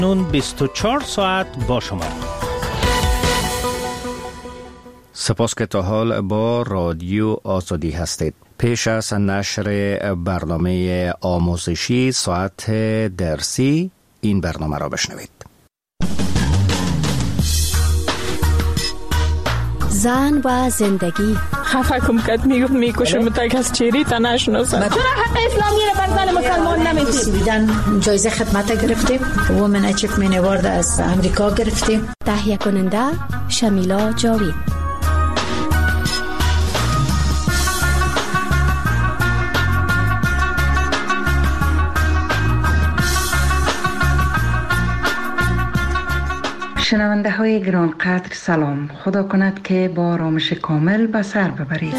نون 24 ساعت با شما. سپاس که تا حال با رادیو آزادی هستید. پیش از نشر برنامه آموزشی ساعت درسی این برنامه را بشنوید. زن و زندگی. خفه کم کد میکشم تک از چیری تا نشناسم. چرا حق اسلامی را بر زن مسلمان نمیدید؟ بیدن جایزه خدمت گرفتیم. وومن اچیومنت اوارد از امریکا گرفتیم. تهیه کننده شمیلا جاوید. شنونده های گران قدر سلام. خدا کند که با آرامش کامل به سر ببرید.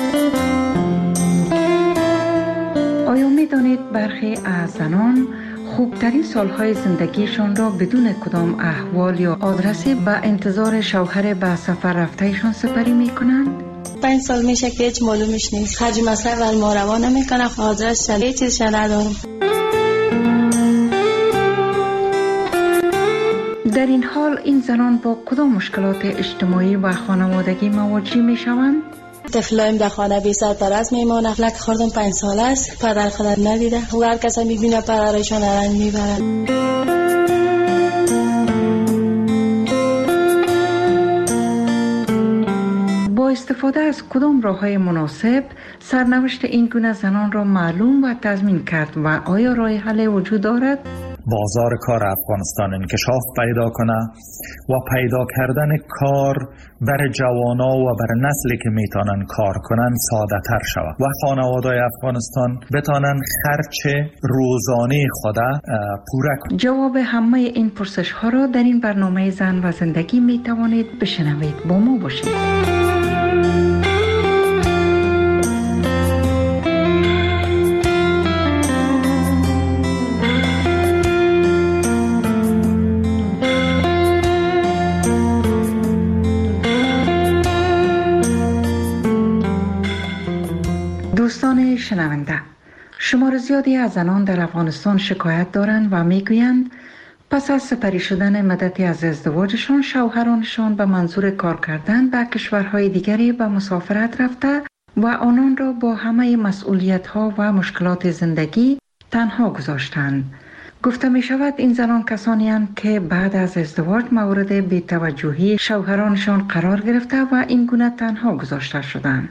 آیا می دانید برخی از زنان خوبترین سالهای زندگیشان را بدون کدام احوال یا آدرسی به انتظار شوهر به سفر رفتهشان سپری می کنند؟ 5 سال میشه که هیچ معلومش نیست. خرج مصرف و ما روانه میکنه. آدرس هیچ چیزش ندارم. در این حال این زنان با کدام مشکلات اجتماعی و خانوادگی مواجه می شوند؟ طفلایم در خانه بی سرپرست میمانه. لک خوردم 5 سال است. پدر خودم ندیده. و هر کس میبینه پدرشان رنج میبرن. با استفاده از کدام راه‌های مناسب سرنوشت این گونه زنان را معلوم و تضمین کرد و آیا راه حل وجود دارد؟ بازار کار افغانستان انکشاف پیدا کنه و پیدا کردن کار برای جوانا و برای نسلی که میتونن کار کنن ساده تر شود و خانواده‌های افغانستان بتونن خرچ روزانه خود پوره کنن. جواب همه این پرسش ها را در این برنامه زن و زندگی میتوانید بشنوید. با ما باشید. دوستان شنونده، شمار زیادی از زنان در افغانستان شکایت دارند و میگویند پس از سپری شدن مدتی از ازدواجشان شوهرانشان به منظور کار کردن به کشورهای دیگری به مسافرت رفته و آنان را با همه مسئولیت‌ها و مشکلات زندگی تنها گذاشتند. گفته می شود این زنان کسانی هستند که بعد از ازدواج مورد بی‌توجهی شوهرانشان قرار گرفته و این گونه تنها گذاشته شدند.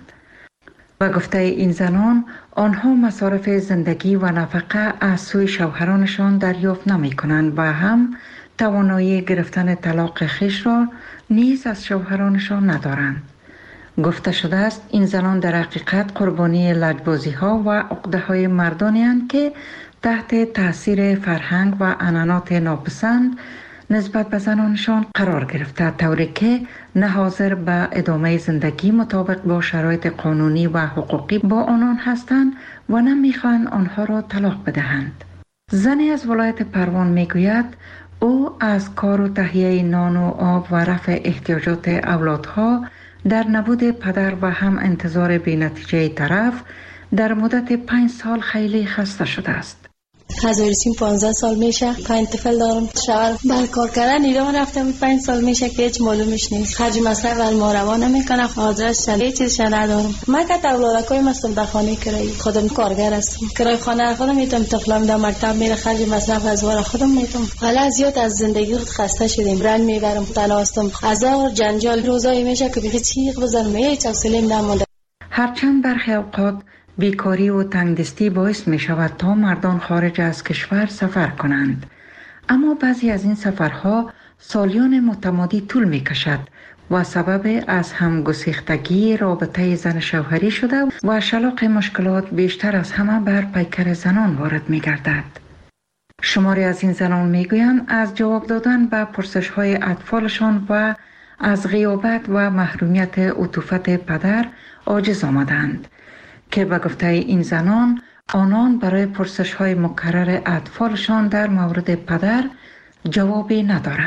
و گفته این زنان آنها مصارف زندگی و نفقه از سوی شوهرانشان دریافت نمی کنند و هم توانایی گرفتن طلاق خویش را نیز از شوهرانشان ندارند. گفته شده است این زنان در حقیقت قربانی لجبازی ها و عقده های مردانی هستند که تحت تاثیر فرهنگ و عنعنات ناپسند نسبت به زنانشان قرار گرفته، طوری که نه حاضر به ادامه زندگی مطابق با شرایط قانونی و حقوقی با آنان هستند و نه میخواهند آنها را طلاق بدهند. زنی از ولایت پروان میگوید او از کار و تهیه نان و آب و رفع احتیاجات اولادها در نبود پدر و هم انتظار بی‌نتیجه طرف در مدت 5 سال خیلی خسته شده است. از ورسیم 15 سال میشه. 5 طفل دارم. شوهر بر کار کردن ایران رفتم. 5 سال میشه که هیچ معلومش نیست. خرج مصرف و ما روانه میکنه. آدرس هیچ چیزش ندارم. من که اولادکایم هستم در خانه کرایی. خودم کارگر هستم. کرای خانه خودم میتونم. طفلم در مکتب میره. خرج مصرف از وار خودم میتونم. حالا زیاد از زندگی خسته شدیم. رنج میبرم. تنها هستم. هزار جنجال روزایی میشه که بخی چیغ بزنم. هیچ حوصله نمونده. هرچند برخی اوقات بیکاری و تنگدستی باعث می شود تا مردان خارج از کشور سفر کنند، اما بعضی از این سفرها سالیان متمادی طول می کشد و سبب از هم گسیختگی رابطه زن شوهری شده و شلاق مشکلات بیشتر از همه بر پیکر زنان وارد می گردد. شماری از این زنان می گویند از جواب دادن به پرسش های اطفالشان و از غیابت و محرومیت عطوفت پدر عاجز آمدند که به گفته این زنان آنان برای پرسش های مکرر اطفالشان در مورد پدر جوابی ندارند.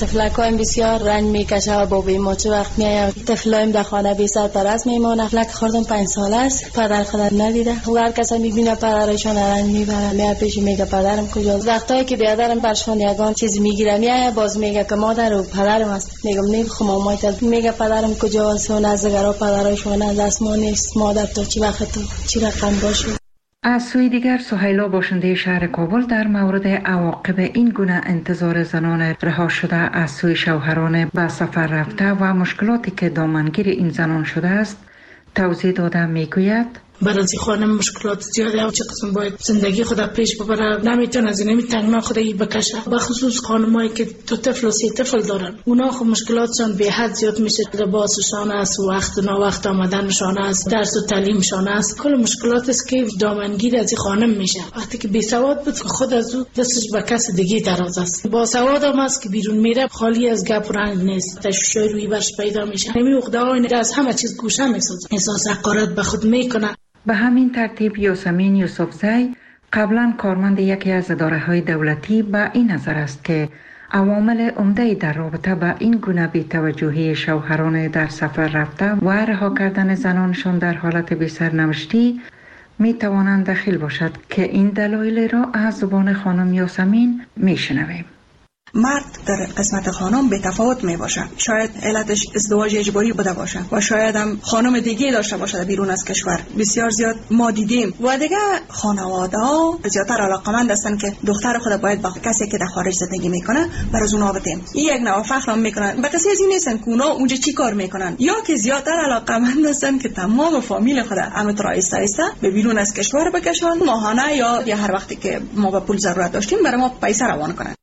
طفلکایم بسیار رنج میکشه و با بیماچه وقت میایم طفلایم در خانه بی سرپرست میمونه. فلک خوردم 5 سال است، پدر خودم ندیده. هر کس میبینه پدرشون رنج میبره، میاد پیش میگه پدرم کجاست. وقتایی که بیادرم برشون یگان چیز میگیره میاد باز میگه که مادر و پدرم است. میگم نمیخوام مامایت، میگه پدرم کجاست و نزدگرا پدرشون از دست ما نیست. مادر تو چی وقت تو چی رقم باشه. از سوی دیگر سهیلا باشنده شهر کابل در مورد عواقب این گونه انتظار زنان رها شده از سوی شوهران به سفر رفته و مشکلاتی که دامنگیر این زنان شده است توضیح داده میگوید: برای خانم مشکلات زیاده و چه قسم باید زندگی خدا پیش ببره، نمیتونه از این تنگنا خودی بکشه. بخصوص خانمایی که 2 طفل و 3 طفل دارن، اونا خب مشکلاتشان به حد زیاد میشه. لباسشان است، وقت و ناوقت آمدنشان است، درس و تعلیمشان است. کل مشکلات است که دامنگیر از خانم میشه. وقتی که بی سواد بود خود از او دستش به کس دیگه دراز است. با سواد هم است که بیرون میره خالی از گپ و رنگ نیست، تشویش روی برش پیدا میشه. همین عقده‌ها از همه چیز گوشه میسازه، احساس حقارت به خود میکنه. به همین ترتیب یاسمین یوسفزی قبلا کارمند یکی از اداره‌های دولتی به این نظر است که عوامل عمده در رابطه با این گونه بی‌توجهی شوهران در سفر رفته و رها کردن زنانشان در حالت بی‌سرنوشتی می توانند دخیل باشد که این دلایل را از زبان خانم یاسمین می شنویم. مرد در قسمت خانم به تفاوت می باشه. شاید علتش ازدواج اجباری بوده باشه و شاید هم خانم دیگه داشته باشه بیرون از کشور. بسیار زیاد ما دیدیم و دیگه خانواده ها زیادتر علاقمند هستن که دختر خود باید با کسی که در خارج زندگی میکنه بر از اونها بدیم. این یک نوع فخر میکنن. به کسی از این نیستن که اونا اونجا چی کار میکنن، یا که زیادتر علاقمند هستن که تمام فامیل خود همت رایسته ایسته به بیرون از کشور بکشن، ماهانه یا هر وقتی که ما به پول ضرورت داشتیم برای ما پیسه روان کنن.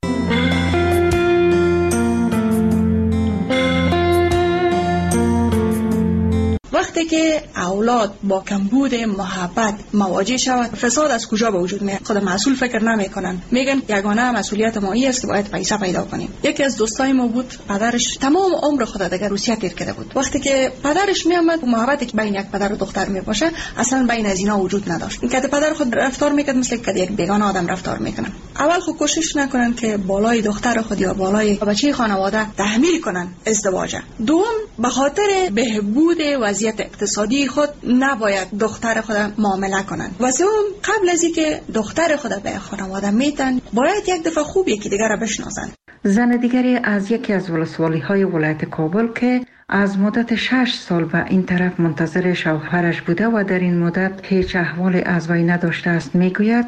وقتی که اولاد با کمبود محبت مواجه شود، فساد از کجا به وجود میاد؟ خود مسئول فکر نمیکنن، میگن یگانه مسئولیت ما این است که باید پیسه پیدا کنیم. یکی از دوستای ما بود، پدرش تمام عمر خود دیگر روسیه تیر کرده بود. وقتی که پدرش میامد، محبتی که بین یک پدر و دختر میباشه اصلا بین از اینا وجود نداشت. این که پدر خود رفتار میکرد مثل که یک بیگانه آدم رفتار میکنن. اول خود کوشش نکنن که بالای دختر خود یا بالای بچه خانواده تحمیل کنن ازدواج. دوم، به خاطر بهبود وضعیت اقتصادی خود نباید دختر خود معامله کنن. و سوم، قبل از اینکه دختر خود به خانواده میتن باید یک دفعه خوب یکی دیگر را بشناسن. زن دیگری از یکی از ولسوالی‌های ولایت کابل که از مدت 6 سال و این طرف منتظر شوهرش بوده و در این مدت هیچ احوالی از وی نداشته است میگوید: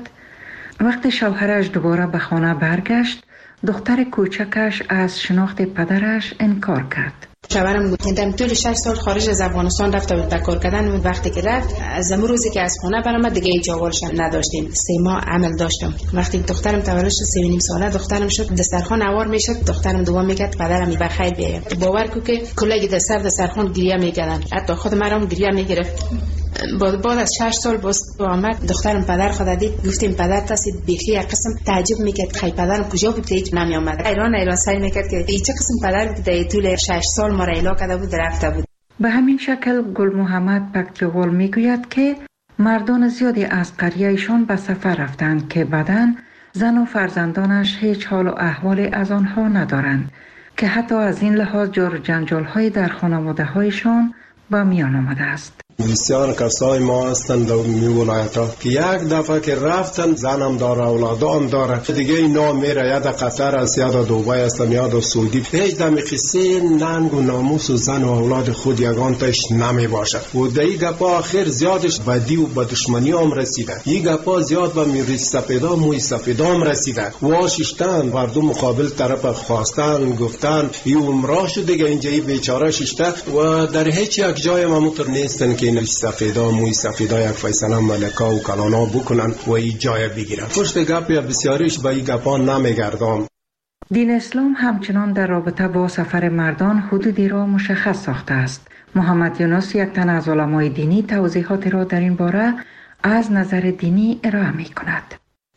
وقتی شوهرش دوباره به خانه برگشت، دختر کوچکش از شناخت پدرش انکار کرد. شوهرم بود که طول 6 سال خارج از افغانستان رفته بود کار کردن. وقتی که رفت، از اون روزی که از خونه برآمد دیگه هیچ جوالش نداشتیم. 3 ماه عمل داشتم. وقتی دخترم تولد شد 3.5 ساله دخترم شد، دسترخوان اوار میشد، دخترم دعا میکرد پدرم بر خیر بیاید. باور کو که کلاگی دسترخوان گریه میکردن، حتی خود مرام گریه میگرفت. بعد از 6 سال باز آمد، دخترم پدر خود دید، گفتیم پدر تاسید بیخی یک قسم تعجب میکرد خیلی پدرم کجا بود که هیچ نمی آمد. ایران سعی میکرد که چه قسم پدر بود که طول 6 سال ما را اعلام کرده بود رفته بود. به همین شکل گل محمد پکتیوال میگوید که مردان زیادی از قریهشان به سفر رفتند که بعداً زن و فرزندانش هیچ حال و احوالی از آنها ندارند، که حتی از این لحاظ جور جنجال‌های در خانواده‌هایشان با میان آمده است. بسیار کسای ما هستند در می ولایت ها که یک دفعه که رفتن زنم داره اولادام داره دیگه اینا میره یا در قطر است یا در دوبای است یا در سعودی، هیچ دم قصه ننگ و ناموس و زن و اولاد خود یگان تاش نمی باشه و در این گپا آخر زیادش بدی و به دشمنی هم رسیده. این گپا زیاد به میری سفیدا موی سفیدا هم رسیده. واششتن مردم مقابل طرف خواستن گفتن این عمره شد دیگه اینجا بیچاره ششته و در هیچ یک جای ممتر نیستن که این سفیدا موی سفیدا یک فیصله ملکا و کلانا بکنن و این جای بگیرن. پشت گپ یا بسیاریش به این گپا نمیگردم. دین اسلام همچنان در رابطه با سفر مردان حدودی را مشخص ساخته است. محمد یونس یک تن از علمای دینی توضیحات را در این باره از نظر دینی ارائه می کند.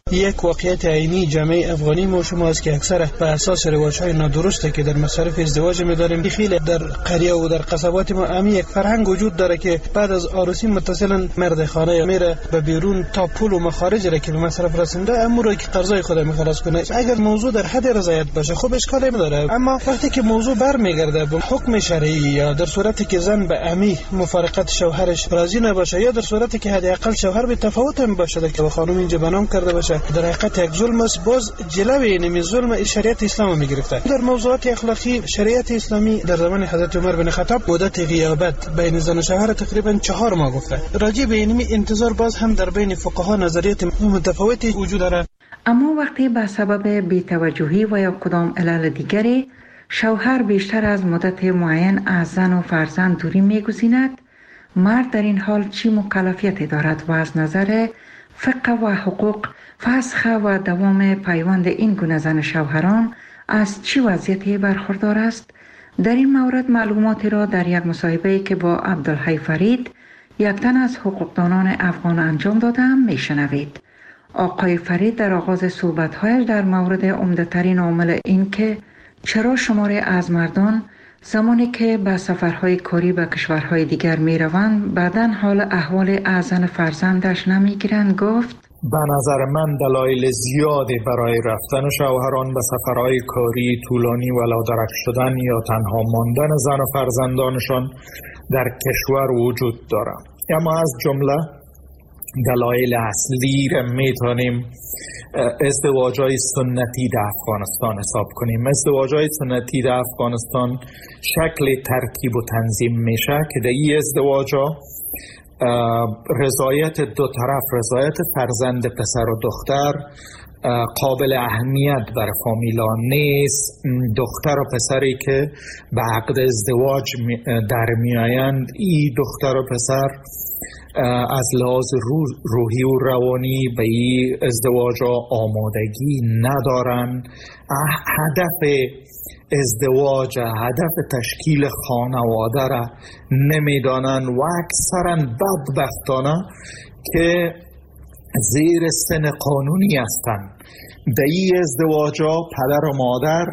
یک واقعیت عینی جامعه افغانی ما شما است که اکثر بر اساس روایت‌های نادرسته که در مصارف ازدواج می‌داریم، خیلی در قریه و در قصبات ما امی یک فرهنگ وجود داره که بعد از عروسی متصلا مرد خانه میره به بیرون تا پول و مخارج را که به مصرف رسونده امور رو که قرضای خود می‌خلص کنه. اگر موضوع در حد رضایت باشه خب اشکالی نداره، اما وقتی که موضوع برمیگرده به حکم شرعی یا در صورتی که زن به امی مفارقت شوهرش راضی نباشه یا در صورتی که حداقل شوهر به تفاوت هم باشه که به خانم اینجا بنام کرده باشه، در حقیقت یک ظلم است. باز جلوی این ظلم شریعت اسلام میگرفته. در موضوعات اخلاقی شریعت اسلامی در زمان حضرت عمر بن خطاب مدت غیابت بین زن و شوهر تقریبا 4 ماه گفته. راجع به این انتظار باز هم در بین فقها نظریات متفاوتی وجود داره. اما وقتی به سبب بی‌توجهی و یا کدام علل دیگری شوهر بیشتر از مدت معین از زن و فرزند دوری می‌گزیند، مرد در این حال چی مکلفیتی دارد و از نظر فقه و حقوق فسخ و دوام پیوند این گونه زن شوهران از چی وضعیتی برخوردار است؟ در این مورد معلوماتی را در یک مصاحبه‌ای که با عبدالحی فرید یک تن از حقوقدانان افغان انجام دادم میشنوید. آقای فرید در آغاز صحبت‌هایش در مورد عمده‌ترین عامل این که چرا شماری از مردان زمانی که به سفرهای کاری به کشورهای دیگر می روند بعداً حال احوال اذن فرزندش نمی گیرند گفت به نظر من دلایل زیادی برای رفتن شوهران به سفرهای کاری طولانی ولادرک شدن یا تنها ماندن زن و فرزندانشان در کشور وجود دارد. اما از جمله دلایل اصلی را میتونیم ازدواج‌های سنتی در افغانستان حساب کنیم. ازدواج‌های سنتی در افغانستان شکل ترکیب و تنظیم میشه که در این ازدواج‌ها رضایت دو طرف، رضایت فرزند پسر و دختر قابل اهمیت بر فامیلا نیست. دختر و پسری که به عقد ازدواج در میآیند، این دختر و پسر از لحاظ روحی و روانی به این ازدواج آمادگی ندارن. هدف ازدواج، هدف تشکیل خانواده را نمیدانن و اکثرا بدبختانه که زیر سن قانونی هستند. در این ازدواج پدر و مادر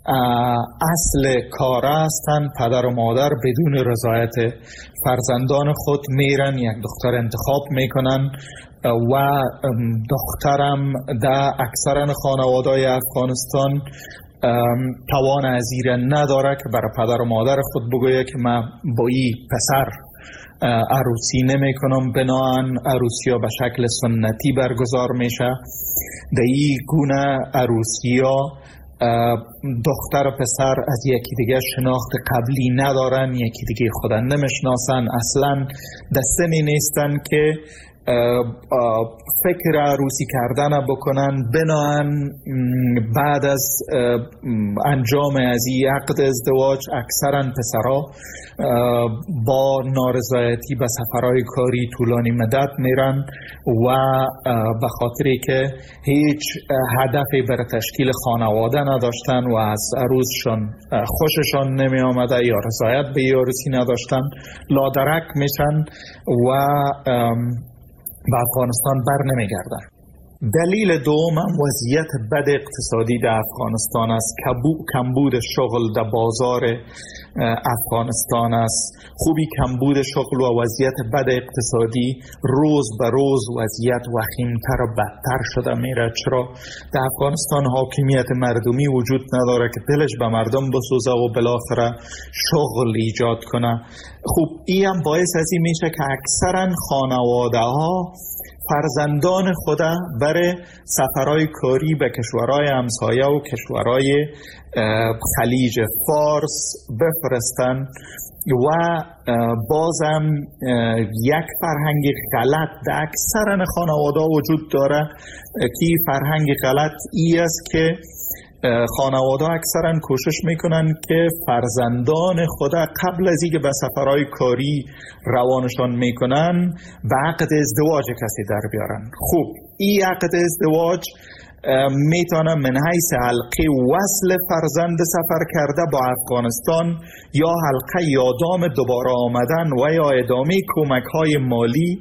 اصل کار هستند. پدر و مادر بدون رضایت فرزندان خود میرن یک دختر انتخاب میکنن و دخترم در اکثر خانواده‌های افغانستان توان از این نداره که برای پدر و مادر خود بگوید که من با این پسر عروسی نمی کنم. بنابراین عروسی ها به شکل سنتی برگزار میشه. در این گونه عروسی ها دختر و پسر از یکی دیگه شناخت قبلی ندارن، یکی دیگه خودن نمیشناسن، اصلا در سنی نیستن که فکر عروسی کردن بکنن. بنابراین بعد از انجام از این عقد ازدواج اکثرا پسرها با نارضایتی به سفرهای کاری طولانی مدت میرن و به خاطری که هیچ هدفی برای تشکیل خانواده نداشتن و از عروسشان خوششان نمی آمده یا رضایت به عروسی نداشتن لادرک میشن و به افغانستان بر نمیگردن. دلیل دوم وضعیت بد اقتصادی در افغانستان است. کمبود شغل در بازار افغانستان است. خوبی کمبود شغل و وضعیت بد اقتصادی روز به روز وضعیت وخیمتر و بدتر شده میره. چرا؟ در افغانستان حاکمیت مردمی وجود نداره که دلش به مردم بسوزه و بالاخره شغل ایجاد کنه. خوب این هم باعث از این میشه که اکثرا خانواده ها فرزندان خود برای سفرهای کاری به کشورهای همسایه و کشورهای خلیج فارس بفرستن و بازم یک فرهنگ غلط در اکثر خانواده وجود داره که فرهنگ غلط ای است که خانواده اکثرا کوشش میکنن که فرزندان خود قبل از اینکه به سفرهای کاری روانشان میکنن به عقد ازدواج کسی در بیارن. خوب این عقد ازدواج میتونه من حیث حلقه وصل فرزند سفر کرده با افغانستان یا حلقه یادام دوباره آمدن و یا ادامه کمک های مالی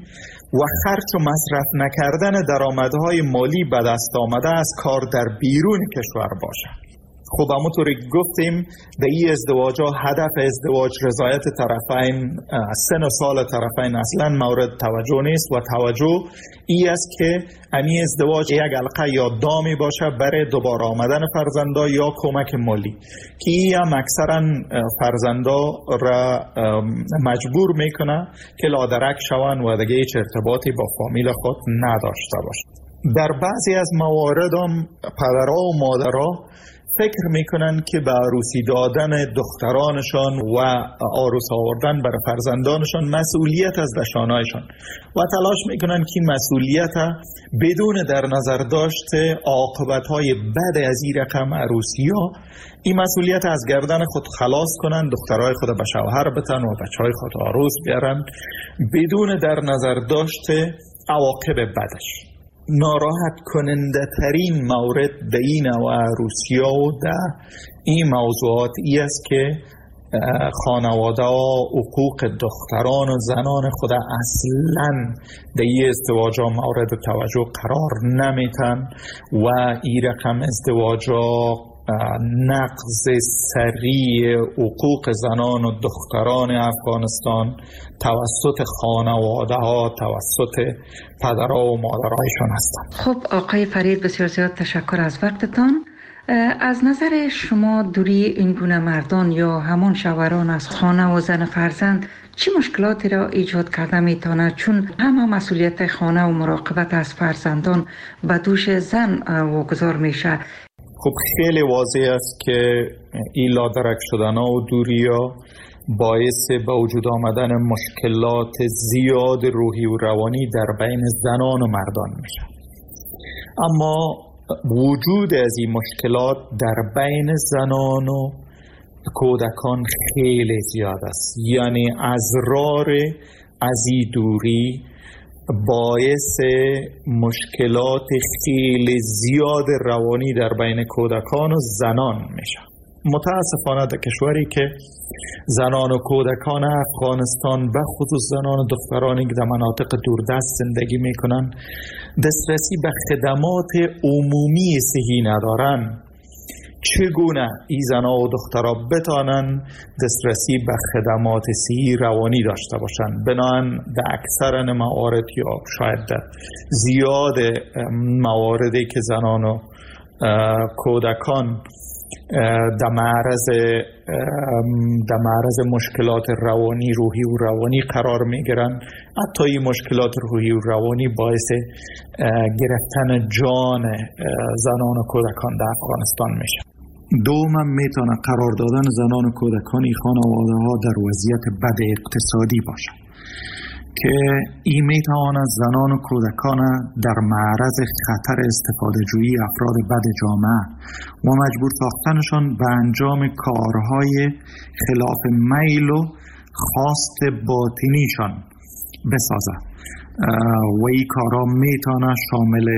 و خرج و مصرف نکردن درآمدهای مالی به دست آمده از کار در بیرون کشور باشد. خب همونطوری گفتیم در این ازدواج ها هدف ازدواج رضایت طرفین، سن و سال طرفین اصلا مورد توجه نیست و توجه ای است که این ازدواج یک حلقه یا دامی باشه برای دوباره آمدن فرزندا یا کمک مالی که ای هم اکثرا فرزندا را مجبور میکنه که لادرک شوند و دیگه هیچ ارتباطی با فامیل خود نداشته باشند. در بعضی از موارد هم پدرها و مادرها فکر میکنن که به عروسی دادن دخترانشان و عروس آوردن برای فرزندانشان مسئولیت از دشانایشان و تلاش میکنن که مسئولیت بدون در نظر داشته عاقبتهای بد از این رقم عروسی ها این مسئولیت از گردن خود خلاص کنن، دخترای خود به شوهر بتن و بچهای خود عروس بیارن بدون در نظر داشته عواقب بدش. ناراحت کننده ترین مورد در این نوع عروسی ها و در این موضوعات ای است که خانواده ها حقوق دختران و زنان خود اصلا در این ازدواج ها مورد توجه قرار نمیتن و این رقم ازدواج ها نقض سریع حقوق زنان و دختران افغانستان توسط خانواده ها، توسط پدرها و مادرهایشان هستند. خب آقای فرید، بسیار زیاد تشکر از وقتتان. از نظر شما دوری این گونه مردان یا همون شوهران از خانه و زن فرزند چه مشکلاتی را ایجاد کرده میتواند؟ چون همه مسئولیت خانه و مراقبت از فرزندان به دوش زن واگذار میشه. خب خیلی واضح است که این لادرک شدن و دوری ها باعث به وجود آمدن مشکلات زیاد روحی و روانی در بین زنان و مردان میشه. اما وجود از این مشکلات در بین زنان و کودکان خیلی زیاد است. یعنی ازرار از این دوری باعث مشکلات خیلی زیاد روانی در بین کودکان و زنان میشه. متاسفانه در کشوری که زنان و کودکان افغانستان به خصوص زنان و دخترانی که در مناطق دوردست زندگی میکنن دسترسی به خدمات عمومی صحی ندارن، چگونه این زنان و دخترها بتانن دسترسی به خدمات صحی روانی داشته باشند؟ بنابراین در اکثر موارد یا شاید در زیاد مواردی که زنان و کودکان در معرض مشکلات روانی، روحی و روانی قرار میگیرن، حتی این مشکلات روحی و روانی باعث گرفتن جان زنان و کودکان در افغانستان میشه. دوم میتونه قرار دادن زنان و کودکان این خانواده ها در وضعیت بد اقتصادی باشه که این میتواند زنان و کودکان در معرض خطر استفاده جویی افراد بد جامعه و مجبور ساختنشان به انجام کارهای خلاف میل و خواست باطنیشان بسازه و این کارها میتونه شامل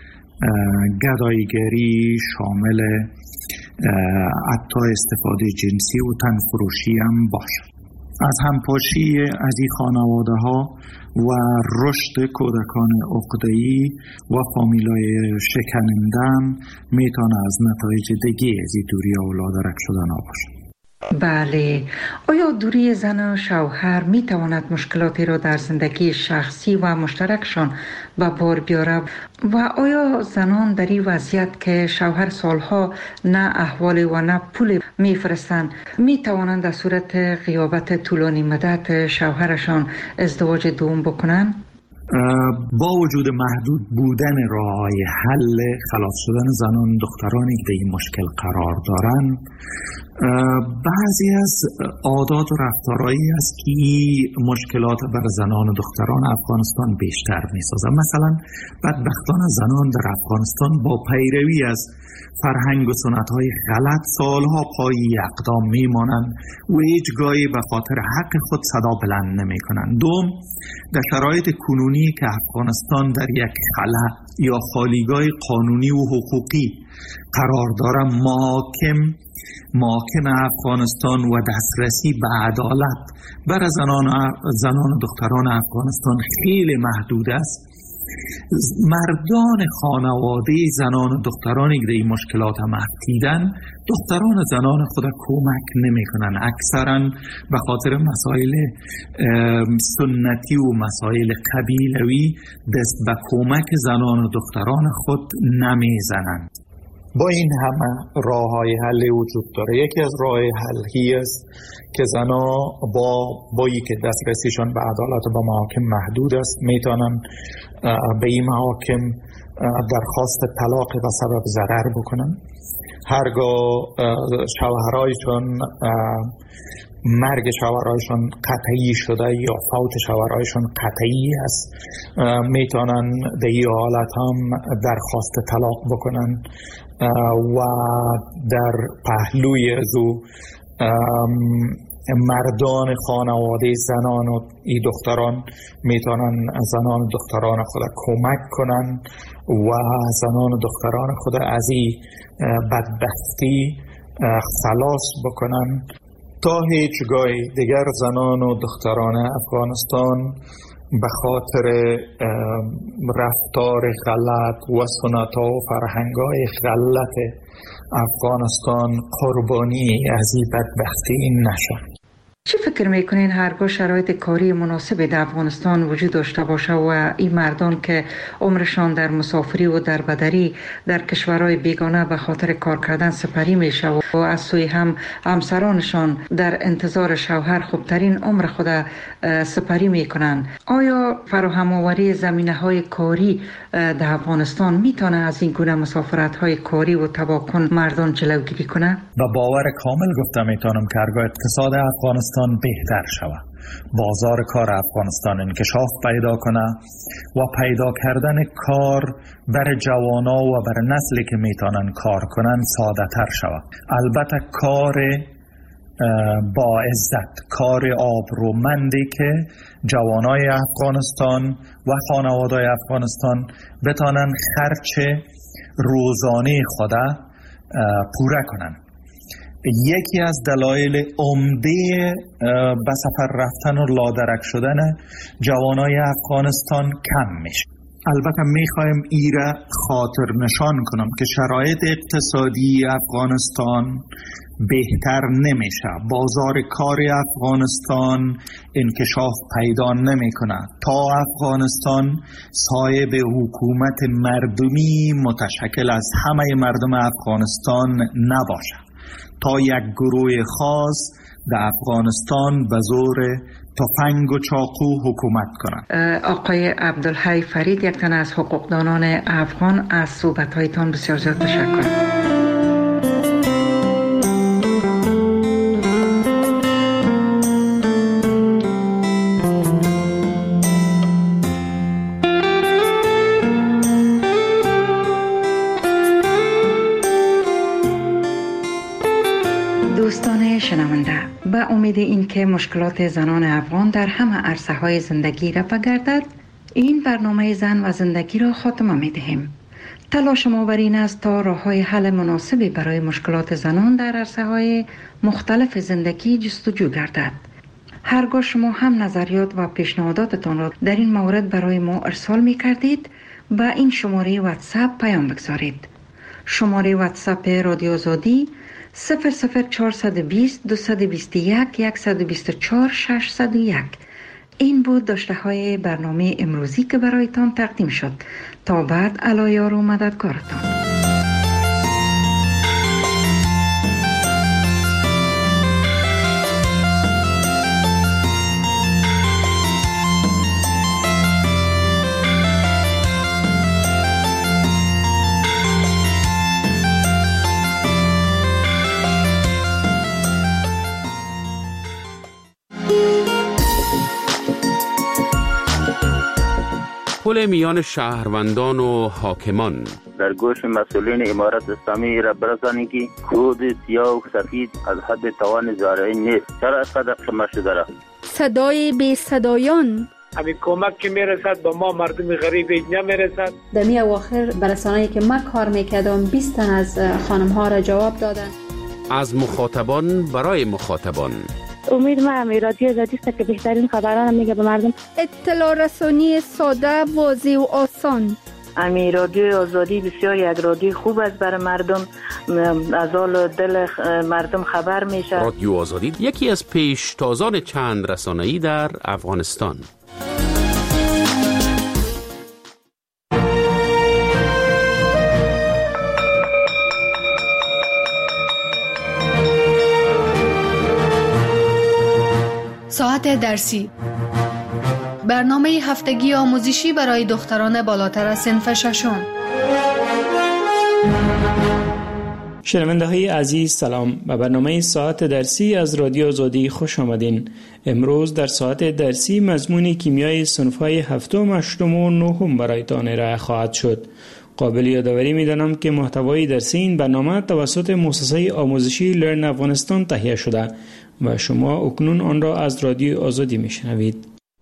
گداییگری، شامل حتی استفاده جنسی و تنفروشی هم باشه. از همپاشی از این خانواده ها و رشد کودکان عقده‌ای و فامیلای شکننده میتونه از نتایج دیگه از این دوری و لادرک شدن ها باشه. بله، آیا دوری زن و شوهر می تواند مشکلاتی را در زندگی شخصی و مشترکشان به بار بیاره و آیا زنان در این وضعیت که شوهر سالها نه احوال و نه پول میفرستند می توانند در صورت غیابت طولانی مدت شوهرشان ازدواج دوم بکنند؟ با وجود محدود بودن راه‌های حل خلاص شدن زنان و دخترانی که در این مشکل قرار دارند، بعضی از عادات و رفتارهایی است که مشکلات بر زنان و دختران افغانستان بیشتر می‌سازند. مثلا بدبختانه زنان در افغانستان با پیروی از فرهنگ و سنت‌های غلط سالها پای اقدام میمانند و هیچ گاهی به خاطر حق خود صدا بلند نمی‌کنند. دوم، در شرایط کنونی قانونی که افغانستان در یک خلا یا خالیگاه قانونی و حقوقی قرار داره، محاکم افغانستان و دسترسی به عدالت برای زنان و دختران افغانستان خیلی محدود است. مردان خانواده زنان و دخترانی که این مشکلات هم افتیدن، دختران و زنان خود کمک نمی کنن، اکثرا به خاطر مسائل سنتی و مسائل قبیلوی دست به کمک زنان و دختران خود نمی زنن. با این همه راه های حل وجود داره. یکی از راه حل است که زنا با که دسترسیشان به عدالت و به محاکم محدود است، میتونن به این محاکم درخواست طلاق به سبب ضرر بکنن. هرگاه شوهرایشان مرگ شوهرایشان قطعی شده یا فوت شوهرایشان قطعی است، میتونن در این حالت هم درخواست طلاق بکنن و در پهلوی از او مردان خانواده زنان و ای دختران میتونن زنان و دختران خود کمک کنن و زنان و دختران خود از این بدبختی خلاص بکنن تا هیچگاه دیگر زنان و دختران افغانستان به خاطر رفتار غلط و سنت‌ها و فرهنگ‌های غلط افغانستان قربانی از این بدبختی نشن. چی فکر میکنین هرگاه شرایط کاری مناسب در افغانستان وجود داشته باشه و این مردان که عمرشان در مسافری و در بدری در کشورهای بیگانه به خاطر کار کردن سپری میشه و از سوی هم همسرانشان در انتظار شوهر خوبترین عمر خود سپری میکنن، آیا فراهم آوری زمینه‌های کاری در افغانستان میتونه از این گونه مسافرت های کاری و تباکن مردان جلوگیری کنه؟ با باور کامل گفتم میتونم که هرگاه اقتصاد افغانستان بهتر شود، بازار کار افغانستان انکشاف پیدا کنه و پیدا کردن کار برای جوانا و برای نسلی که میتونن کار کنن ساده تر شود. البته کار با عزت، کار آبرومندی که جوانای افغانستان و خانواده‌های افغانستان بتانن خرچ روزانه خود پوره کنن. یکی از دلایل عمده به سفر رفتن و لادرک شدن جوانای افغانستان کم میشه. البته میخوایم ایره خاطر نشان کنم که شرایط اقتصادی افغانستان بهتر نمیشه. بازار کار افغانستان انکشاف پیدا نمیکنه تا افغانستان صاحب حکومت مردمی متشکل از همه مردم افغانستان نباشه، تا یک گروه خاص در افغانستان به زور تفنگ و چاقو حکومت کنند. آقای عبدالحی فرید، یک تن از حقوقدانان افغان، از صحبت‌هایتان بسیار زیاد تشکر. دوستان شنونده، به امید اینکه مشکلات زنان افغان در همه عرصه‌های زندگی رفع گردد، این برنامه زن و زندگی را خاتمه می‌دهیم. تلاش ما بر این است تا راه‌های حل مناسبی برای مشکلات زنان در عرصه‌های مختلف زندگی جستجو گردد. هرگاه شما هم نظریات و پیشنهاداتتان را در این مورد برای ما ارسال می‌کردید، به این شماره واتساپ پیام بگذارید. شماره واتساپ رادیو آزادی 00420 221 124 601. این بود داشته های برنامه امروزی که برایتان تقدیم شد. تا بعد، علایار و مددکارتان. پل میان شهروندان و حاکمان. در گوش مسئولین امارت اسلامی را برسانید که کود سیاه و سفید از حد توان زارعین نیست. چرا از قدر شما شده را؟ صدای بی صدایان همین کمک که میرسد به ما مردم غریب نمیرسد. در می اواخر برسانه‌ای که من کار میکردم 20 تن از خانم ها را جواب دادن. از مخاطبان برای مخاطبان. امید ما رادیو آزادی است که بهترین خبران میگه به مردم. اطلاع رسانی ساده، واضح و آسان. امی رادیو آزادی بسیار یک رادیو خوب است برای مردم، از حال دل مردم خبر میشه. رادیو آزادی یکی از پیشتازان چند رسانه‌ای در افغانستان. ساعت درسی، برنامه هفتگی آموزشی برای دختران بالاتر از صنف ششم. شنونده های عزیز سلام، به برنامه ساعت درسی از رادیو آزادی خوش آمدین. امروز در ساعت درسی مضمون کیمیای صنف های هفتم، هشتم و نهم برایتان ارائه خواهد شد. قابل یادآوری می‌دانم که محتوای درسی این برنامه توسط مؤسسه آموزشی لرن افغانستان تهیه شده و شما اکنون آن را از رادیو آزادی میشنوید.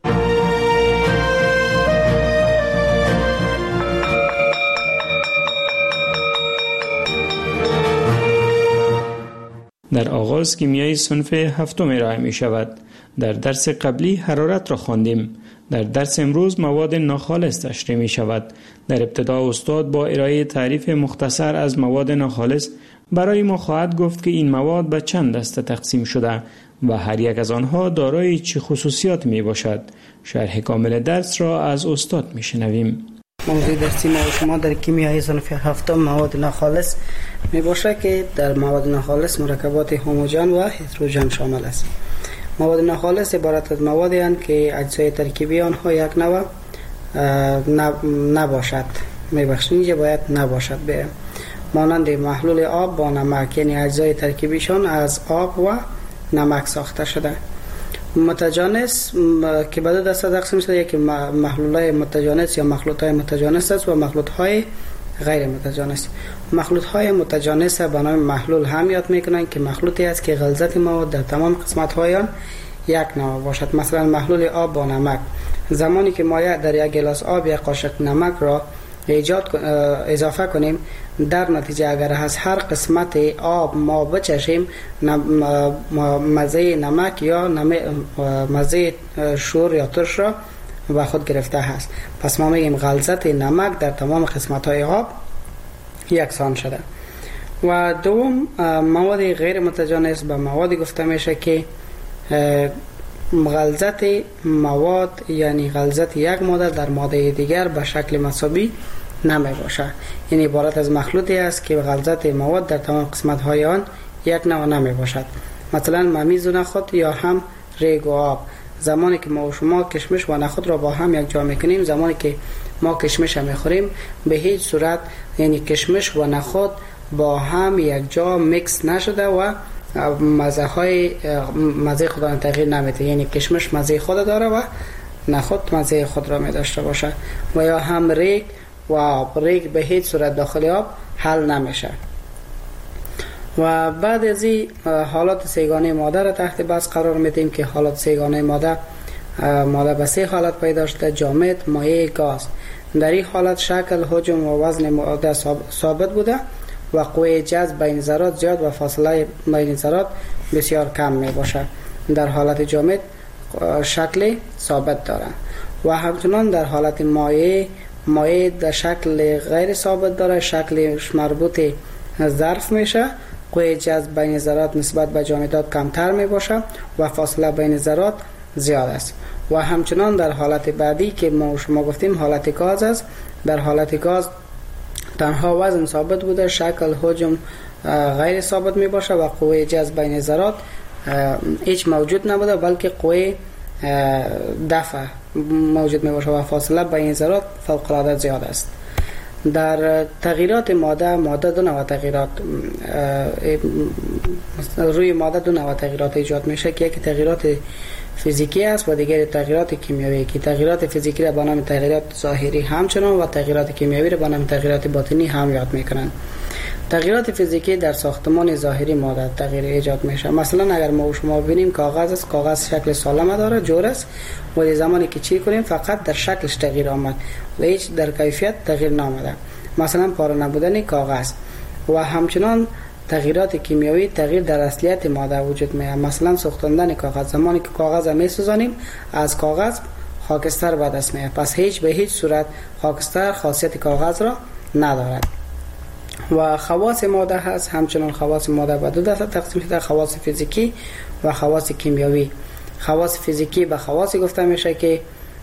در آغاز کیمیای صنف هفتم ارائه می شود. در درس قبلی حرارت را خواندیم. در درس امروز مواد ناخالص تشریح می شود. در ابتدا استاد با ارائه تعریف مختصر از مواد ناخالص برای ما خواهد گفت که این مواد به چند دسته تقسیم شده و هر یک از آنها دارای چه خصوصیات می باشد. شرح کامل درس را از استاد می شنویم. موضوع درسی ما و شما در کیمیای صنف هفتم مواد ناخالص می باشد که در مواد ناخالص مرکبات هوموژن و هتروژن شامل است. مواد ناخالص عبارت از موادی هستند که اجزای ترکیبی آنها یک نوع نباشد. میبخشید اینجا باید نباشد به مانند محلول آب با نمک، یعنی اجزای ترکیبیشان از آب و نمک ساخته شده. متجانس که به دو دسته تقسیم شده، یکی محلول‌های متجانس یا مخلوط‌های متجانس است و مخلوط‌های غیر متجانس. مخلوط‌های متجانس به نام محلول هم یاد می‌کنند که مخلوطی است که غلظت مواد در تمام قسمت‌های آن یک نوع باشد. مثلا محلول آب با نمک، زمانی که ما در یک گلاس آب یک قاشق نمک را اضافه کنیم، در نتیجه اگر از هر قسمت آب ما بچشیم مزه نمک یا مزه شور یا ترش را به خود گرفته است. پس ما میگیم غلظت نمک در تمام قسمت های آب یکسان شده. و دوم مواد غیر متجانس به موادی گفته میشه که غلظت مواد، یعنی غلظت یک ماده در ماده دیگر به شکل مساوی نمی باشد. یعنی عبارت از مخلوطی است که غلظت مواد در تمام قسمت های آن یک نوع نمی باشد. مثلا ممیز و نخود یا هم ریگ و آب، زمانی که ما و شما کشمش و نخود را با هم یک جا میکنیم، زمانی که ما کشمش هم میخوریم به هیچ صورت، یعنی کشمش و نخود با هم یک جا میکس نشده و مزه خود را تغییر نمیده. یعنی کشمش مزه خود داره و نخود مزه خود را می داشته باشه. و یا هم ریگ و آب، ریگ به هیچ صورت داخل آب حل نمیشه. و بعد از این حالات سیگانه ماده را تحت بحث قرار میدیم که حالات سیگانه ماده به سه حالت پیدا شده: جامد، مایع، گاز. در این حالت شکل، حجم و وزن ماده ثابت بوده و قوه جذب بین ذرات زیاد و فاصله بین ذرات بسیار کم می باشد. در حالت جامد شکل ثابت دارد و همچنان در حالت مایع در شکل غیر ثابت دارد، شکلش مربوط ظرف میشه، قوه جذب بین ذرات نسبت به جامدات کمتر می باشد و فاصله بین ذرات زیاد است. و همچنان در حالت بعدی که ما شما گفتیم حالت گاز است، در حالت گاز تنها وزن ثابت بوده، شکل، حجم غیر ثابت می باشه و قوه جذب بین ذرات هیچ موجود نبوده، بلکه قوه دفع موجود می باشه و فاصله بین ذرات فوق العاده زیاد است. در تغییرات ماده دو نوع تغییرات روی ماده دو نوع تغییرات ایجاد میشه که یکی تغییرات فیزیکی است و دیگری تغییرات کیمیایی، که تغییرات فیزیکی را به نام تغییرات ظاهری همچنان و تغییرات کیمیایی را به نام تغییرات باطنی هم یاد میکنند. تغییرات فیزیکی در ساختمان ظاهری ماده تغییر ایجاد میشه. مثلا اگر ما شما ببینیم کاغذ است، کاغذ شکل سالم داره، جور است، و زمانی که چی کنیم فقط در شکلش تغییر آمد و هیچ در کیفیت تغییر نامده. مثلا پاره نبودن کاغذ و همچنان تغییرات کیمیایی تغییر در اصلیت ماده وجود میاد. مثلا سوختاندن کاغذ، زمانی که کاغذ میسوزانیم از کاغذ خاکستر به دست میاد، پس به هیچ صورت خاکستر خاصیت کاغذ را ندارد. و خواص ماده هست، همچنان خواص ماده به دو دسته تقسیم شده: خواص فیزیکی و خواص کیمیایی. خواص فیزیکی به خواص گفته میشه که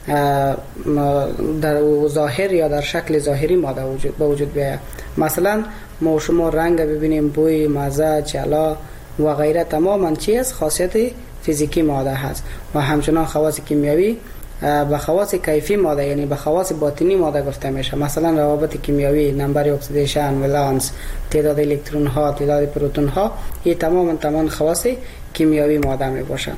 در ظاهر یا در شکل ظاهری ماده به وجود بیاید. مثلا ما شما رنگ ببینیم، بوی، مزه، جلا و غیره تماما چیز خاصیت فیزیکی ماده هست. و همچنان خواص کیمیایی به خواص کیفی ماده یعنی به خواص باطنی ماده گفته میشه. مثلا روابط کیمیایی، نمبر اکسیدیشن، ولانس، تعداد الکترون ها، تعداد پروتون ها، این تمام خواص کیمیایی ماده می باشند.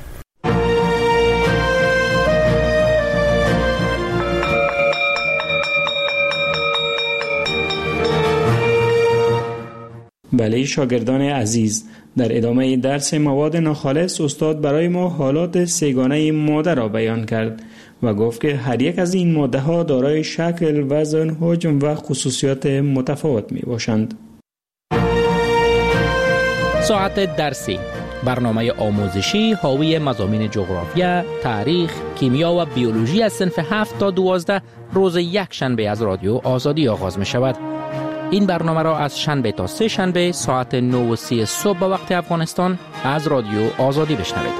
بله شاگردان عزیز، در ادامه درس مواد ناخالص استاد برای ما حالات سه‌گانه ماده را بیان کرد و گفت که هر یک از این ماده ها دارای شکل، وزن، حجم و خصوصیات متفاوت می باشند. ساعت درسی، برنامه آموزشی حاوی مضامین جغرافیا، تاریخ، کیمیا و بیولوژی از صنف 7 تا 12 روز یک شنبه از رادیو آزادی آغاز می شود. این برنامه را از شنبه تا سه شنبه ساعت 9:30 صبح به وقت افغانستان از رادیو آزادی بشنوید.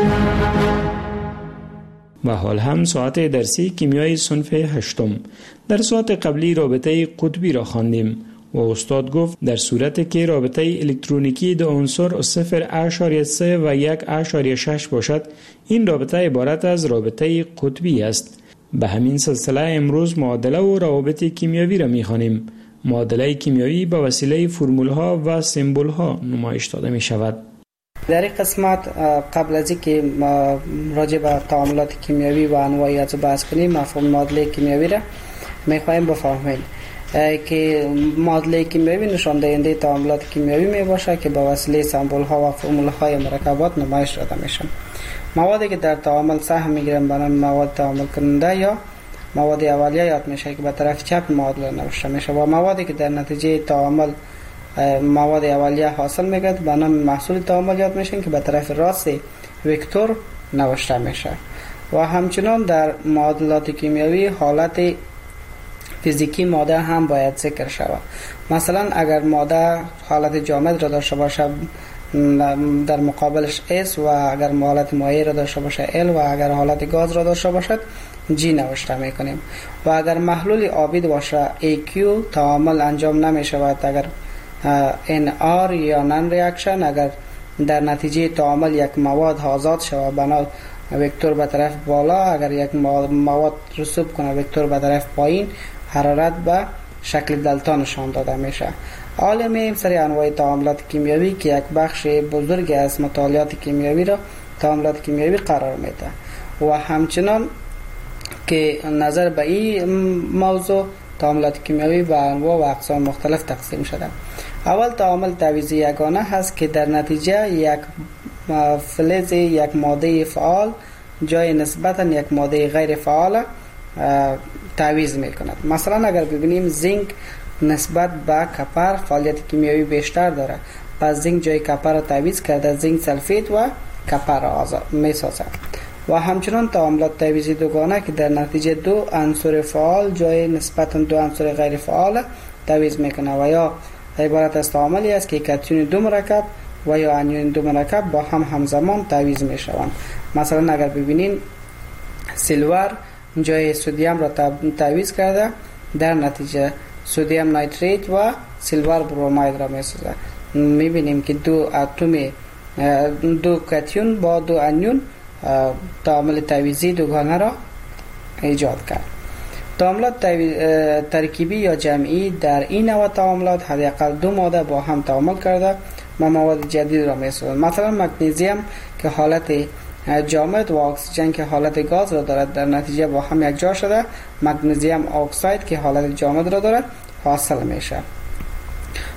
و حال هم ساعت درسی کیمیای صنف 8. در ساعت قبلی رابطه قطبی را خواندیم و استاد گفت در صورتی که رابطه الکترونیکی دو عنصر 0.3 و 1.6 باشد، این رابطه عبارت از رابطه قطبی است. به همین سلسله امروز معادله و روابط کیمیایی را می‌خوانیم. معادله کیمیایی به وسیله فرمول‌ها و سمبول‌ها نمایش داده می‌شود. در این قسمت قبل از اینکه راجع به تعاملات کیمیایی و انواع از بحث کنیم، مفهوم معادله کیمیایی را می‌خوایم بفهمیم که معادله کیمیایی نشان دهنده تعاملات کیمیایی میباشه که به وسیله سمبول‌ها و فرمول‌های مرکبات نمایش داده میشن. موادی که در تعامل سهم میگیرن به نام مواد تعامل کننده یا مواد اولیه یاد میشه که به طرف چپ معادله نوشته میشه، و موادی که در نتیجه تعامل مواد اولیه حاصل میگرد به نام محصول تعامل یاد میشن که به طرف راست وکتور نوشته میشه. و همچنان در معادلات کیمیایی حالت فیزیکی ماده هم باید ذکر شود. مثلا اگر ماده حالت جامد را داشته باشه در مقابلش S، و اگر حالت مایع را داشته باشه L، و اگر حالت گاز را داشته باشد G نوشته میکنیم. و اگر محلول آبی باشه AQ تعامل انجام نمی شود. اگر NR یا نان ریاکشن، اگر در نتیجه تعامل یک مواد آزاد شود بنا وکتور به طرف بالا، اگر یک مواد رسوب کنه وکتور به طرف پایین، حرارت به شکل دلتا نشان داده میشه. حالا میایم سر انواع تعاملات کیمیایی که یک بخش بزرگ از مطالعات کیمیایی را تعاملات کیمیایی قرار میده. و همچنان که نظر به این موضوع تعاملات کیمیایی به انواع و اقسام مختلف تقسیم شده. اول تعامل تعویضی یگانه هست که در نتیجه یک فلز یک ماده فعال جای نسبتا یک ماده غیر فعال تعویض میکند. مثلا اگر ببینیم زینک نسبت به کپر فعالیت کیمیایی بیشتر داره، پس زینک جای کپر را تعویض کرده، زینک سلفید و کپر را آزاد میسازد. و همچنان تعاملات تعویضی دوگانه که در نتیجه دو عنصر فعال جای نسبتا دو عنصر غیر فعال تعویض میکنه، و یا عبارت از تعاملی است که کاتیون دو مرکب و یا انیون دو مرکب با هم همزمان تعویض میشوند. مثلا اگر ببینین سیلور جای سدیم را تعویض کرده، در نتیجه سدیم نایتریت و سیلور بروماید را میسازد. میبینیم که دو اتم دو کاتیون با دو انیون تعامل تعویضی دوگانه را ایجاد کرد. تعاملات ترکیبی یا جمعی در این نوع تعاملات حداقل دو ماده با هم تعامل کرده و مواد جدید را میسازند. مثلا مگنیزیم که حالت جامد و اکسیژن که حالت گاز را دارد در نتیجه با هم یک جا شده مگنیزیم اکساید که حالت جامد را دارد حاصل میشه.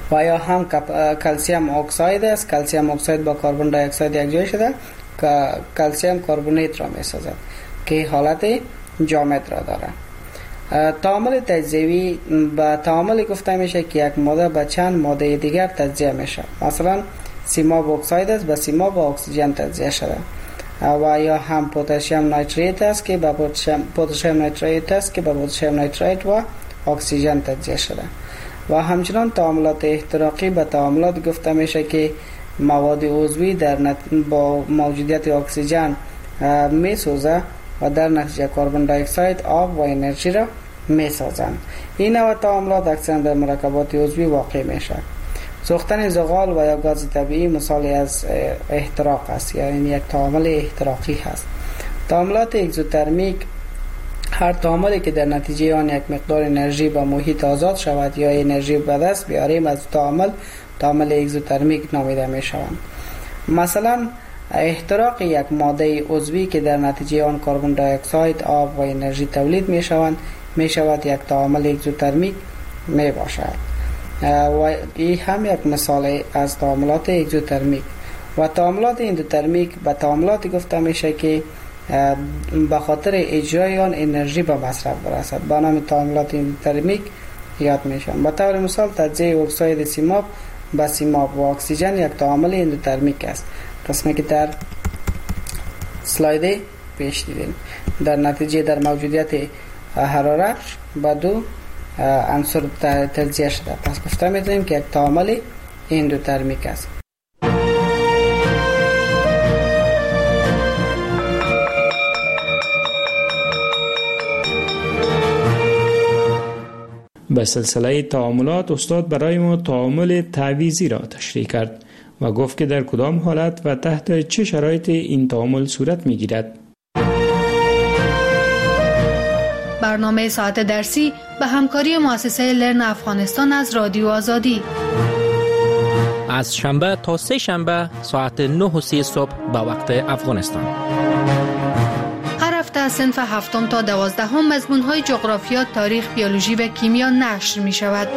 و یا هم کلسیم اکساید است. کلسیم اکساید با کربن دی اکساید یکجای شده که کلسیم کربونیت را میسازد که حالت جامد را دارد. تعامل تجزیوی به تعامل گفته میشه که یک ماده به چند ماده دیگر تجزیه میشه. مثلا سیماب اکساید است به سیماب با اکسیژن تجزیه شده و یا هم پتاسیم نیتریت است که به پتاسیم نیتریت است که به پتاسیم نیتریت و اکسیژن تجزیه شده. و همچنان تعاملات احتراقی به تعاملات گفته میشه که مواد عضوی با موجودیت اکسیژن میسوزه و در نتیجه کربن دی اکساید، آب و انرژی را میسازند. این نوع تعاملات اکثرا در مرکبات عضوی واقع میشه. سوختن زغال و یا گاز طبیعی مثالی از احتراق است، یعنی یک تعامل احتراقی هست. تعاملات اگزوترمیک هر تعاملی که در نتیجه آن یک مقدار انرژی به محیط آزاد شود یا انرژی به دست بیاریم از تعامل اگزوترمیک نامیده می شوند. مثلا احتراق یک ماده عضوی که در نتیجه آن کربن دی اکساید، آب و انرژی تولید می شود یک تعامل اگزوترمیک می باشد. و این هم یک مثال از تعاملات اگزوترمیک. و تعاملات اندوترمیک به تعاملاتی گفته میشه که به خاطر اجرای آن انرژی به مصرف برسد، به نام تعاملات اندوترمیک یاد میشن. به طور مثال تجزیه اکساید سیماب به سیماب و اکسیژن یک تعامل اندوترمیک است، قسمی که در اسلاید پیش دیدیم. در نتیجه در موجودیت حرارت به دو عنصر تجزیه شده، پس گفته میتونیم که یک تعامل اندوترمیک است. به سلسله تعاملات استاد برای ما تعامل تعویضی را تشریح کرد و گفت که در کدام حالت و تحت چه شرایط این تعامل صورت میگیرد. برنامه ساعت درسی به همکاری مؤسسه لرن افغانستان از رادیو آزادی از شنبه تا سه شنبه ساعت 9:30 صبح به وقت افغانستان. هر هفته از صنف 7 تا 12 مضمون‌های جغرافیا، تاریخ، بیولوژی و کیمیا نشر می شود.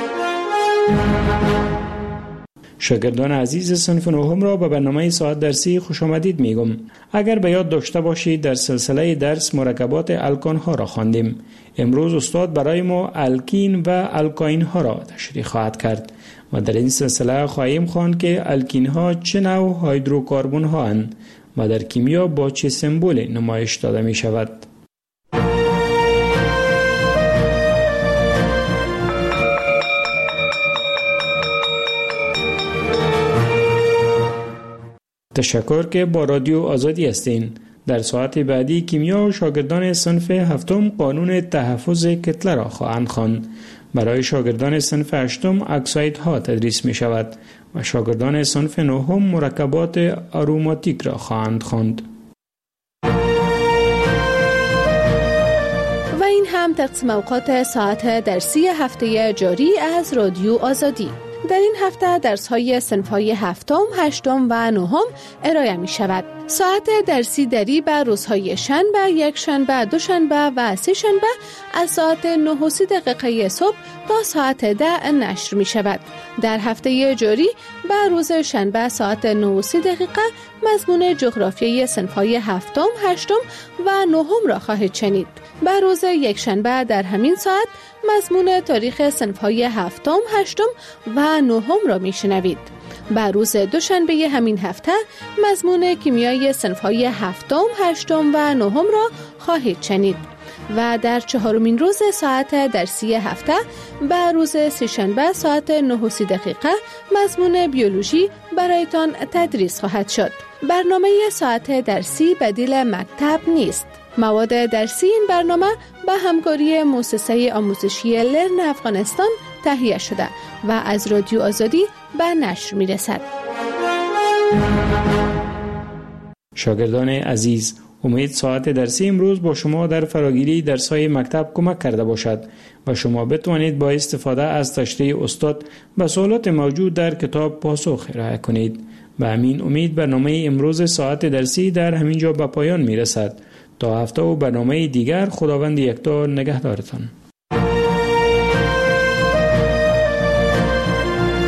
شاگردان عزیز صنف 9 را به برنامه ساعت درسی خوش آمدید میگم. اگر به یاد داشته باشید در سلسله درس مرکبات الکان ها را خواندیم. امروز استاد برای ما الکین و الکاین ها را تشریح خواهد کرد و در این سلسله خواهیم خواند که الکین ها چه نوع هیدروکاربن ها اند و در کیمیا با چه سمبولی نمایش داده می شود. تشکر که با رادیو آزادی هستین. در ساعت بعدی کیمیا و شاگردان صنف 7 قانون تحفظ کتله را خواهند خواند. برای شاگردان صنف 8 اکسایدها تدریس می شود و شاگردان صنف 9 مرکبات آروماتیک را خواهند خواند. و این هم تقسیم اوقات ساعت درسی هفته جاری از رادیو آزادی. در این هفته درس‌های صنف‌های 7، 8 و 9 ارائه می‌شود. ساعت درسی دری به روزهای شنبه، یک شنبه، دو شنبه و سه شنبه از ساعت 9:30 صبح تا ساعت 10 نشر می‌شود. در هفته جاری به روز شنبه ساعت 9:30 مضمون جغرافیای صنف‌های 7، 8 و 9 را خواهید شنید. به روز یک شنبه در همین ساعت مضمون تاریخ صنف‌های 7، 8 و 9 را میشنوید. به روز دوشنبه همین هفته مضمون کیمیای صنف‌های 7، 8 و 9 را خواهید شنید. و در چهارمین روز ساعت درسی هفته به روز سه‌شنبه ساعت 9:30 مضمون بیولوژی برایتان تدریس خواهد شد. برنامه ساعت درسی بدیل مکتب نیست. مواد درسی این برنامه به همکاری مؤسسه آموزشی لرن افغانستان تهیه شده و از رادیو آزادی به نشر می رسد. شاگردان عزیز، امید ساعت درسی امروز با شما در فراگیری درس‌های مکتب کمک کرده باشد و شما بتوانید با استفاده از تشریح استاد به سوالات موجود در کتاب پاسخ ارائه کنید. به همین امید برنامه امروز ساعت درسی در همین جا به پایان می رسد. تا هفته و برنامه دیگر خداوند یکتا نگهدارتان.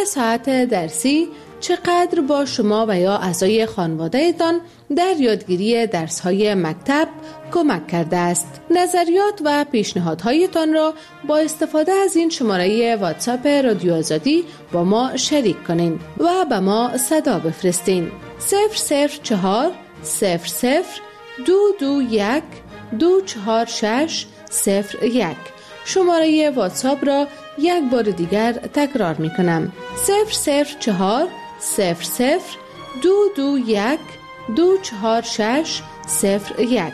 ساعت درسی چقدر با شما و یا اعضای خانواده‌تان در یادگیری درس‌های مکتب کمک کرده است. نظریات و پیشنهادهایتان را با استفاده از این شماره واتساپ رادیو آزادی با ما شریک کنین و به ما صدا بفرستین. 004 00 221 246 01. شماره واتساپ را یک بار دیگر تکرار می کنم. 004 00 221 246 01.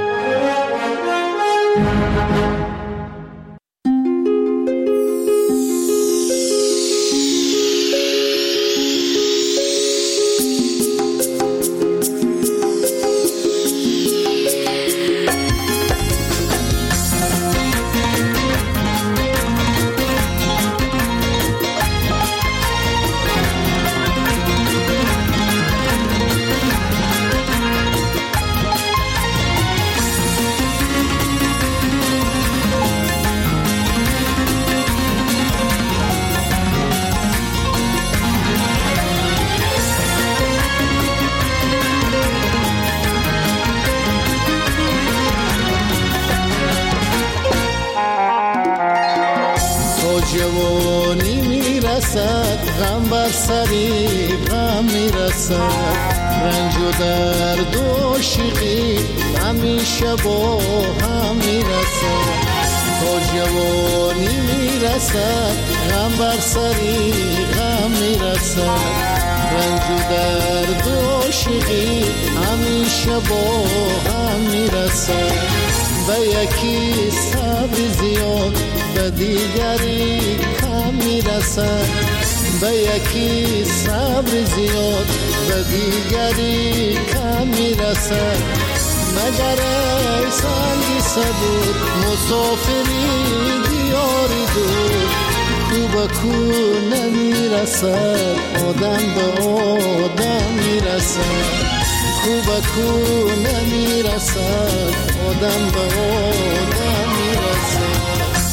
جوانی میرسد غم بر سری غم میرسد، رنج و درد و عاشقی همیشه با هم میرسد. تا جوانی میرسد غم بر سری غم میرسد، رنج و درد و عاشقی همیشه با هم میرسد. به یکی صبر زیاد به دیگری کم میرسد، به یکی صبر زیاد به دیگری کم میرسد. مگر ای سنگی صبور مسافری دیاری دور، کو به کو نمیرسد آدم به آدم میرسد، کو به کو نمیرسد آدم به آدم میرسد.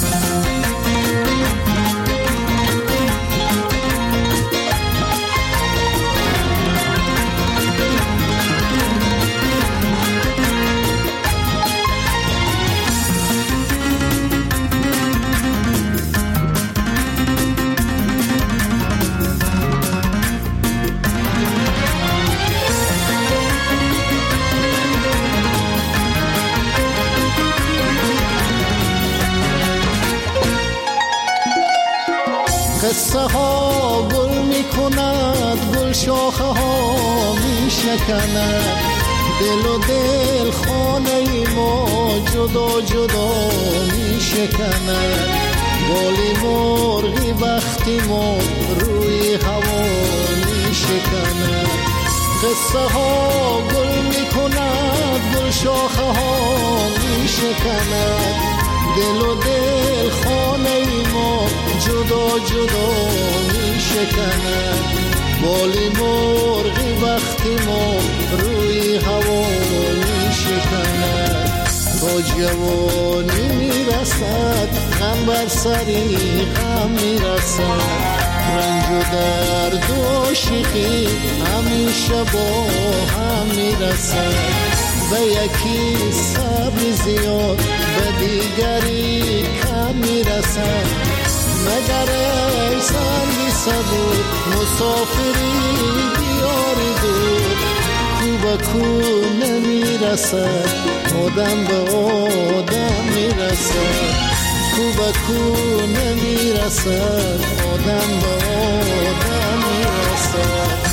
قصه ها گل می کند، گل شاخه ها می شکند، دل و دل خانه ما جدا جدا می شکند. بالی مرغی بختی ما روی هوا می شکند. قصه ها گل می کند، گل شاخه ها می شکند، دل و دل خانه ما جدا جدا می شکند. بالی مرغی وقتی ما روی هوا می شکند. تا جوانی می رسد غم بر سری غم می رسد، رنج و درد و عاشقی همیشه با هم می رسد. به یکی صبر زیاد به دیگری کم میرسد. مگر ای سنگی صبور مسافری دیاری دور، کو به کو نمیرسد آدم به آدم میرسد، کو به کو نمیرسد آدم به آدم میرسد.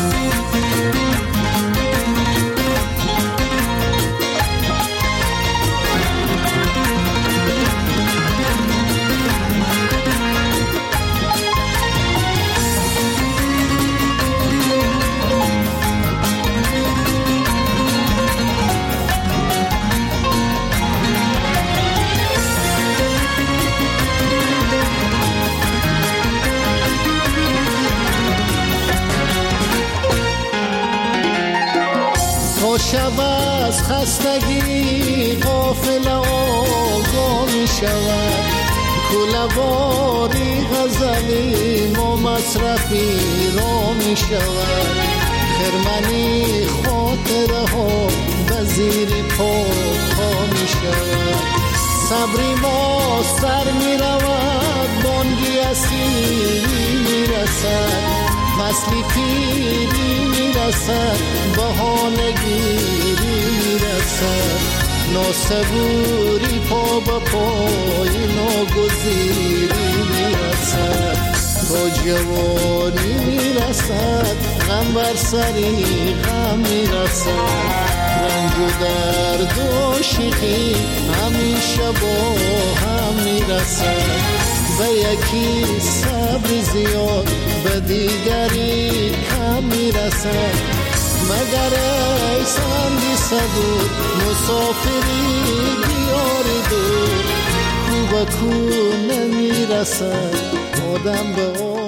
شب از خستگی غافل آگاه می شود، کله‌واری غزلی ما مصرفی را می شود، خرمنی خاطره ها به زیر پا می شود. صبری ما سر می رود، بانگی اسیری می رسد، فصلی پیری می رسد، بهانگیری می رسد، ناصبوری پا به پای ناگزیری می رسد، تا جوانی می رسد، غم بر سری غم می رسد، رنج و درد و شیخی همیشه با هم می رسد، به یکی صبر زیاد به دیگری کم می رسد، مگر ای سندی صبور مسافری دیار دور، کو به کو نمی رسد آدم به